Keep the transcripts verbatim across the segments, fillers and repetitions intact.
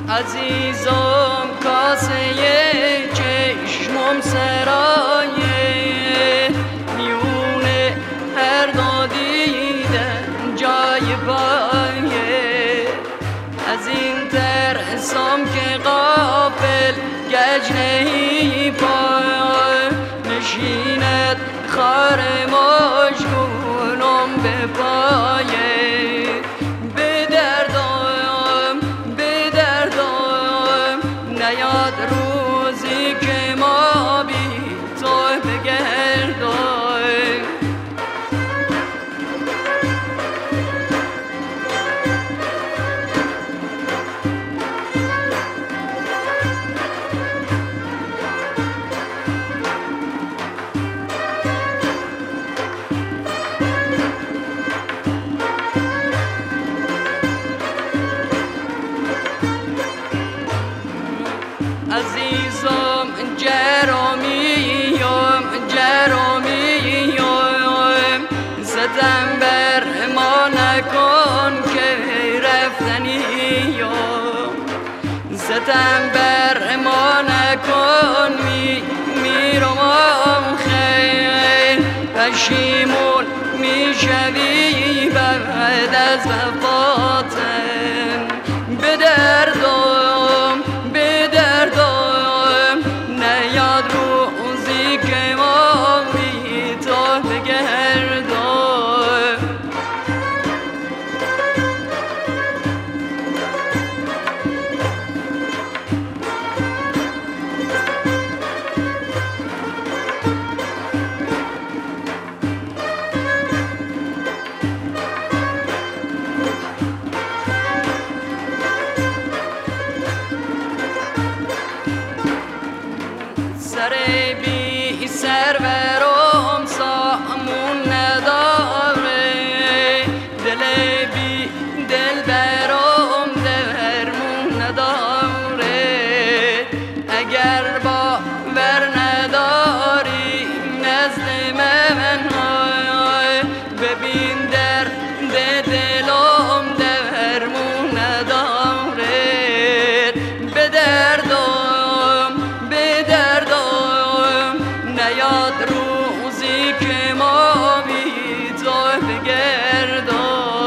عزیزم کاسه چشمم سرایه میونه هر دو دیدن جای پایه از این ترسم که غافل گج نهی پای نشیند خار مشگونم به پایه به دردم به دردم نیاد روزی که ما بی تو بگردم عزیزم جرامیم جرامیم ستم بر ما نکن که رفتنیم ستم بر ما نکن می میرم خیر پشیمون میشوی بعد از وفاتم به دردم به دردم نیاد روزی که ما بی تو بگردم سر بی سرورم سامون نداره دل بی دل برام درمون نداره اگر باور نداری نزد من ببین درد دلم درمون نداره به دردم به دردم نیاد روزی که ما بی تو بگردم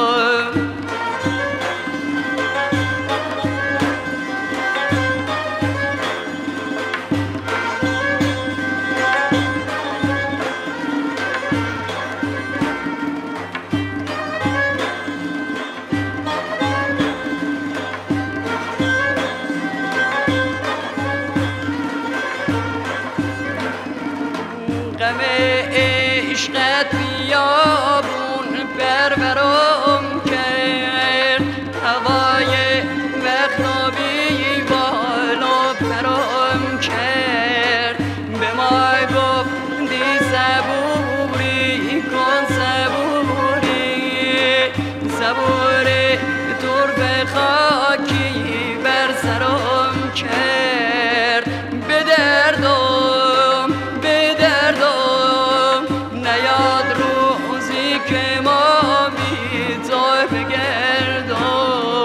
غم عشقت بیابون پرورم کرد هوای مخنابی بالا پرم کرد به ما گفتی صبوری کن صبوری صبوری ترب خاکی بر سرم کرد به دردم به دردم نیاد روزی که ما بی تو بگردم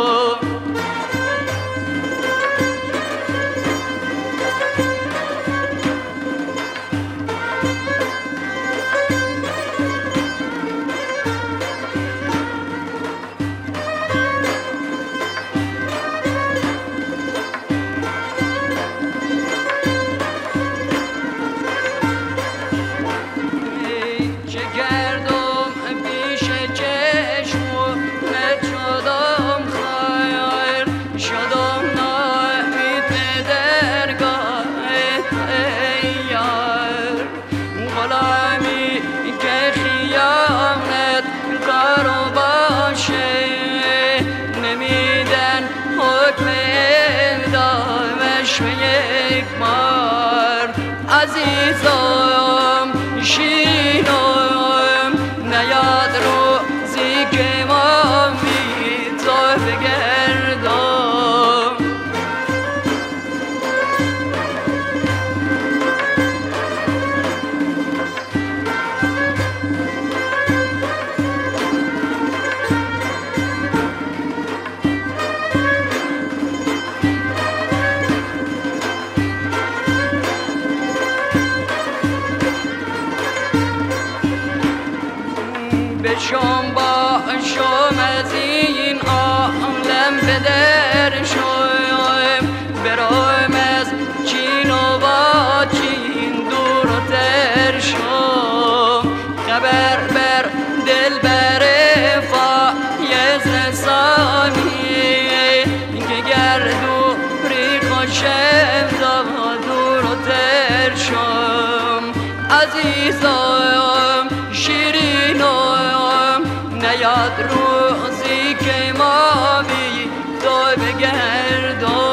چه کردم پیش چشم نشدم خیر شدم ناامید به درگاه ای یار غلامی که خیانت کارو باشه نمیدن حکم اعدامش به یک بار عزیزم شینم نیاد روزی که ما بی تو بگردم شام با شام از این عالم بدر شویم برایم از چین و با چین دور و تر شوم خبر بر دل بر فایز رسانی که گردوری خوشم دور و تر شوم عزیزم شیرینم نیاد روزی که ما بی تو بگردم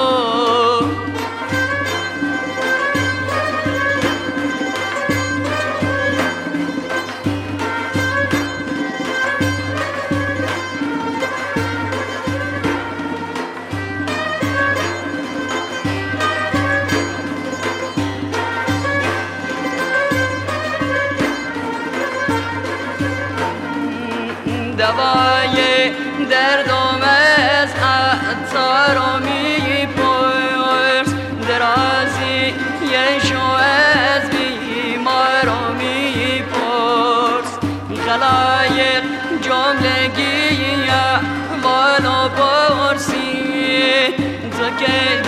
دوای دردم از عطار و می پرس درازی یشو از بیمار و می پرس خلایق جملگی احوال و پرسی تو که